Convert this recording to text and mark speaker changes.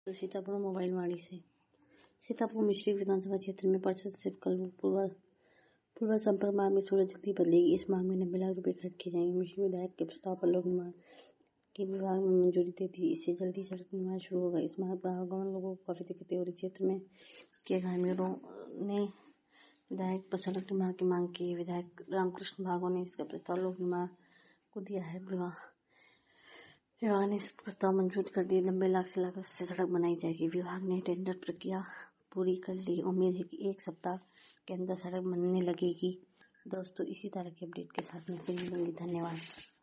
Speaker 1: तो सीतापुर मोबाइल वाड़ी से सीतापुर मिश्रिक विधानसभा क्षेत्र में पार्षद से कल पूर्व संपर्क मार्ग में सूरज जल्दी बदलेगी। इस माह में 90 लाख रुपए खर्च किए जाएंगे। मिश्रिक विधायक के प्रस्ताव पर लोक निर्माण के विभाग में मंजूरी दे दी। इससे जल्दी सड़क निर्माण शुरू होगा। इस माह आवागमन लोगों को काफी दिक्कतें हो रही। क्षेत्र में के ग्रामीणों ने विधायक पर सड़क निर्माण की मांग की। विधायक रामकृष्ण भागो ने इसका प्रस्ताव लोक निर्माण को दिया है। विभाग ने इस प्रस्ताव मंजूर कर दिए। 90 लाख से लागत से सड़क बनाई जाएगी। विभाग ने टेंडर प्रक्रिया पूरी कर ली। उम्मीद है कि 1 सप्ताह के अंदर सड़क बनने लगेगी। दोस्तों, इसी तरह के अपडेट के साथ मैं फिर मिलूंगी। धन्यवाद।